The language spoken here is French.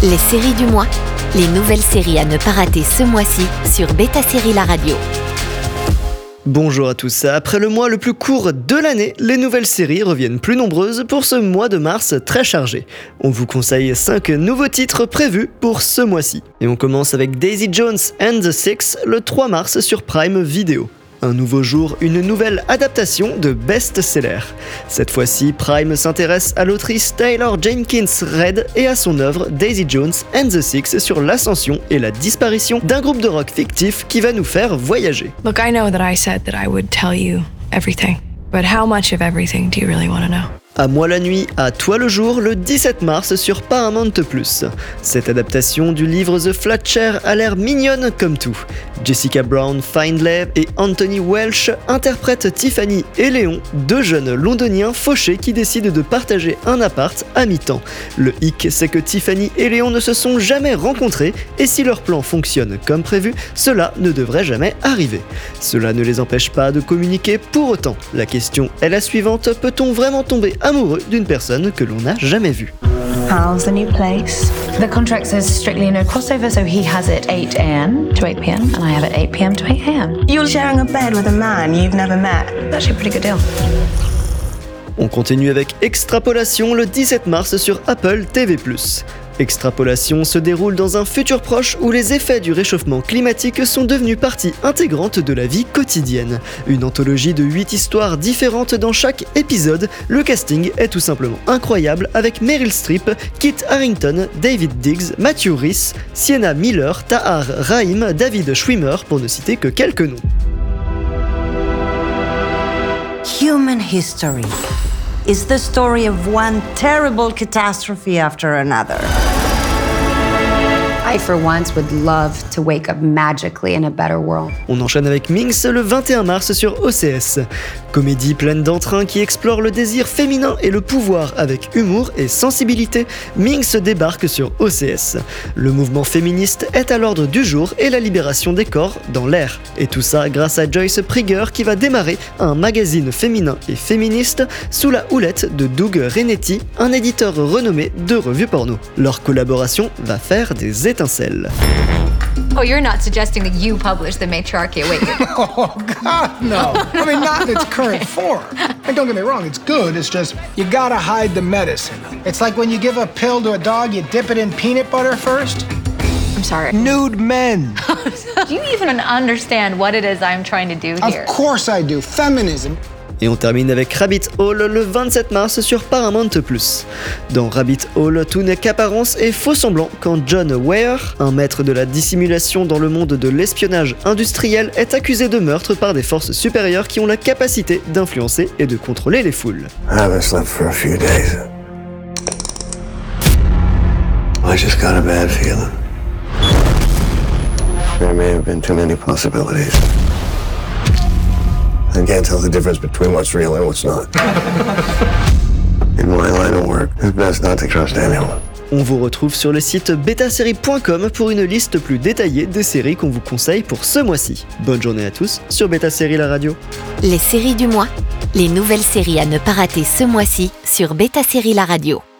Les séries du mois, les nouvelles séries à ne pas rater ce mois-ci sur Beta Série La Radio. Bonjour à tous, après le mois le plus court de l'année, les nouvelles séries reviennent plus nombreuses pour ce mois de mars très chargé. On vous conseille 5 nouveaux titres prévus pour ce mois-ci. Et on commence avec Daisy Jones and the Six le 3 mars sur Prime Video. Un nouveau jour, une nouvelle adaptation de best-seller. Cette fois-ci, Prime s'intéresse à l'autrice Taylor Jenkins Reid et à son œuvre Daisy Jones and the Six sur l'ascension et la disparition d'un groupe de rock fictif qui va nous faire voyager. Look, I know that I said that I would tell you everything, but how much of everything do you really want to know? À moi la nuit, à toi le jour, le 17 mars sur Paramount+. Cette adaptation du livre The Flat Chair a l'air mignonne comme tout. Jessica Brown Findlay et Anthony Welsh interprètent Tiffany et Léon, deux jeunes londoniens fauchés qui décident de partager un appart à mi-temps. Le hic, c'est que Tiffany et Léon ne se sont jamais rencontrés et si leur plan fonctionne comme prévu, cela ne devrait jamais arriver. Cela ne les empêche pas de communiquer pour autant. La question est la suivante, peut-on vraiment tomber amoureux d'une personne que l'on n'a jamais vue? How's the new place? The contract says strictly no crossover, so he has it 8 a.m. to 8 p.m. and I have it 8 p.m. to 8 a.m. You're sharing a bed with a man you've never met. That's actually a pretty good deal. On continue avec Extrapolation le 17 mars sur Apple TV+. Extrapolation se déroule dans un futur proche où les effets du réchauffement climatique sont devenus partie intégrante de la vie quotidienne. Une anthologie de 8 histoires différentes dans chaque épisode, le casting est tout simplement incroyable avec Meryl Streep, Kit Harington, David Diggs, Matthew Rhys, Sienna Miller, Tahar Rahim, David Schwimmer pour ne citer que quelques noms. Human history is the story of one terrible catastrophe after another. I, for once, would love to wake up magically in a better world. On enchaîne avec Minx le 21 mars sur OCS. Comédie pleine d'entrain qui explore le désir féminin et le pouvoir avec humour et sensibilité, Minx débarque sur OCS. Le mouvement féministe est à l'ordre du jour et la libération des corps dans l'air. Et tout ça grâce à Joyce Prigger qui va démarrer un magazine féminin et féministe sous la houlette de Doug Renetti, un éditeur renommé de revues porno. Leur collaboration va faire des étincelles. Oh, you're not suggesting that you publish The Matriarchy Awakened? Oh, God, no. I mean, not in its current form. And don't get me wrong, it's good. It's just, you gotta hide the medicine. It's like when you give a pill to a dog, you dip it in peanut butter first. I'm sorry. Nude men. Do you even understand what it is I'm trying to do here? Of course I do. Feminism. Et on termine avec Rabbit Hole le 27 mars sur Paramount+. Dans Rabbit Hole, tout n'est qu'apparence et faux semblant quand John Weir, un maître de la dissimulation dans le monde de l'espionnage industriel, est accusé de meurtre par des forces supérieures qui ont la capacité d'influencer et de contrôler les foules. I haven't slept for a few days. I just got a bad feeling. There may have been too many possibilities. I can't tell the difference between what's real and what's not. In my line of work, it's best not to trust anyone. On vous retrouve sur le site betasérie.com pour une liste plus détaillée des séries qu'on vous conseille pour ce mois-ci. Bonne journée à tous sur Beta Série La Radio. Les séries du mois, les nouvelles séries à ne pas rater ce mois-ci sur Beta Série La Radio.